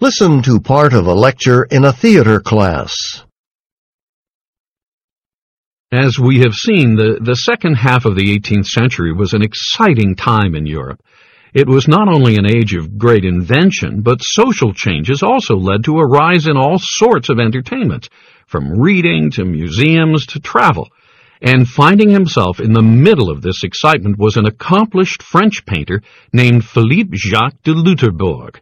Listen to part of a lecture in a theater class. As we have seen, the second half of the 18th century was an exciting time in Europe. It was not only an age of great invention, but social changes also led to a rise in all sorts of entertainments, from reading to museums to travel. And finding himself in the middle of this excitement was an accomplished French painter named Philippe Jacques de Loutherbourg.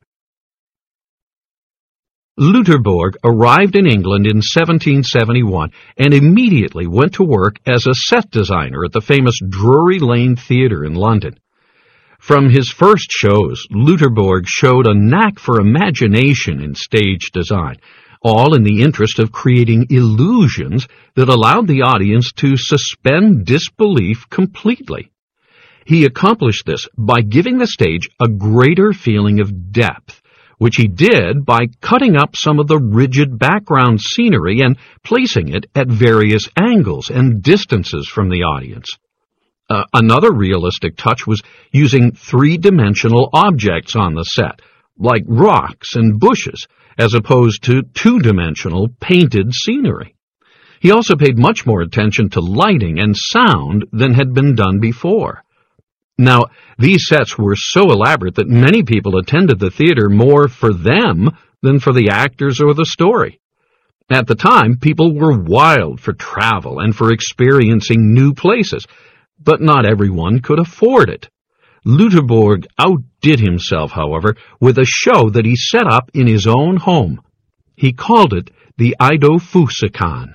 Loutherbourg arrived in England in 1771 and immediately went to work as a set designer at the famous Drury Lane Theatre in London. From his first shows, Loutherbourg showed a knack for imagination in stage design, all in the interest of creating illusions that allowed the audience to suspend disbelief completely. He accomplished this by giving the stage a greater feeling of depth, which he did by cutting up some of the rigid background scenery and placing it at various angles and distances from the audience. Another realistic touch was using three-dimensional objects on the set, like rocks and bushes, as opposed to two-dimensional painted scenery. He also paid much more attention to lighting and sound than had been done before. Now, these sets were so elaborate that many people attended the theater more for them than for the actors or the story. At the time, people were wild for travel and for experiencing new places, but not everyone could afford it. Loutherbourg outdid himself, however, with a show that he set up in his own home. He called it the Eidophusikon.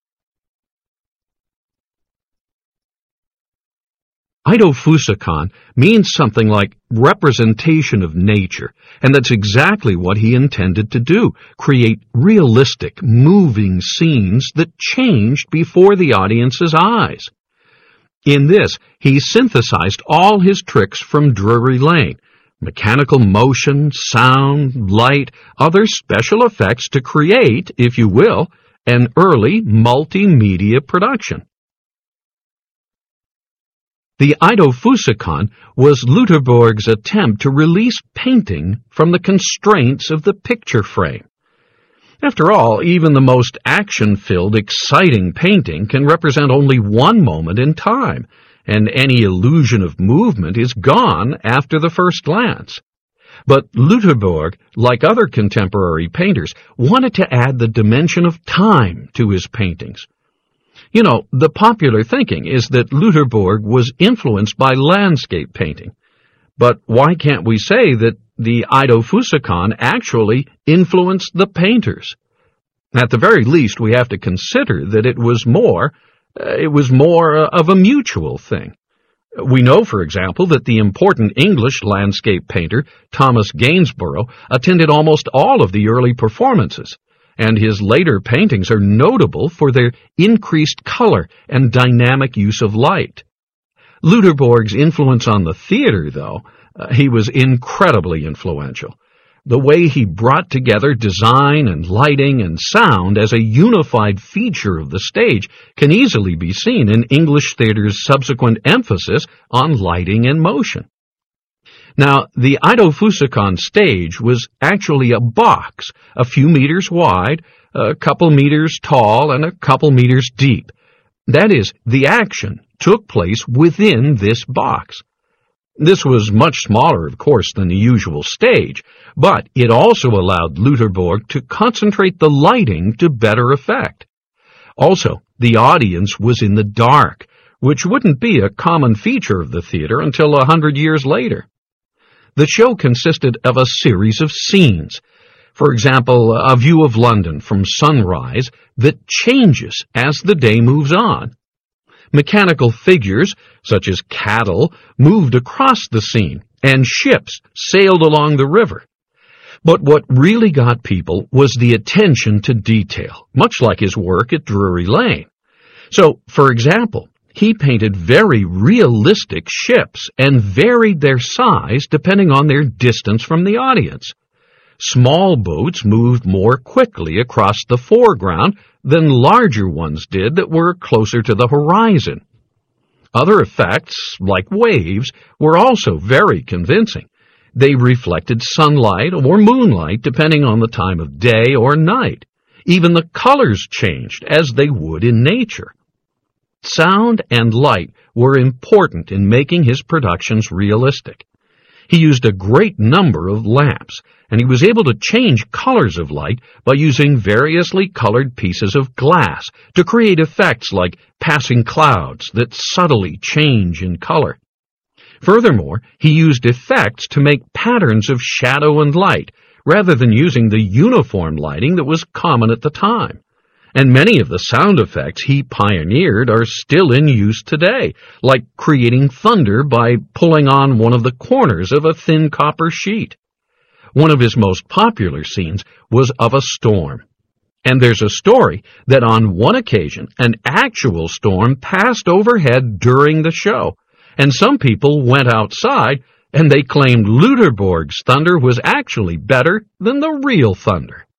Eidophusikon means something like representation of nature, and that's exactly what he intended to do, create realistic, moving scenes that changed before the audience's eyes. In this, he synthesized all his tricks from Drury Lane, mechanical motion, sound, light, other special effects to create, if you will, an early multimedia production. The Eidophusikon was Loutherbourg's attempt to release painting from the constraints of the picture frame. After all, even the most action-filled, exciting painting can represent only one moment in time, and any illusion of movement is gone after the first glance. But Loutherbourg, like other contemporary painters, wanted to add the dimension of time to his paintings. You know, the popular thinking is that Loutherbourg was influenced by landscape painting. But why can't we say that the Eidophusikon actually influenced the painters? At the very least, we have to consider that it was more of a mutual thing. We know, for example, that the important English landscape painter Thomas Gainsborough attended almost all of the early performances, and his later paintings are notable for their increased color and dynamic use of light. Loutherbourg's influence on the theater, though, he was incredibly influential. The way he brought together design and lighting and sound as a unified feature of the stage can easily be seen in English theater's subsequent emphasis on lighting and motion. Now, the Eidophusikon stage was actually a box, a few meters wide, a couple meters tall, and a couple meters deep. That is, the action took place within this box. This was much smaller, of course, than the usual stage, but it also allowed Loutherbourg to concentrate the lighting to better effect. Also, the audience was in the dark, which wouldn't be a common feature of the theater until 100 years later. The show consisted of a series of scenes. For example, a view of London from sunrise that changes as the day moves on. Mechanical figures, such as cattle, moved across the scene, and ships sailed along the river. But what really got people was the attention to detail, much like his work at Drury Lane. So, for example, he painted very realistic ships and varied their size depending on their distance from the audience. Small boats moved more quickly across the foreground than larger ones did that were closer to the horizon. Other effects, like waves, were also very convincing. They reflected sunlight or moonlight depending on the time of day or night. Even the colors changed as they would in nature. Sound and light were important in making his productions realistic. He used a great number of lamps, and he was able to change colors of light by using variously colored pieces of glass to create effects like passing clouds that subtly change in color. Furthermore, he used effects to make patterns of shadow and light, rather than using the uniform lighting that was common at the time. And many of the sound effects he pioneered are still in use today, like creating thunder by pulling on one of the corners of a thin copper sheet. One of his most popular scenes was of a storm. And there's a story that on one occasion an actual storm passed overhead during the show, and some people went outside and they claimed Lutherborg's thunder was actually better than the real thunder.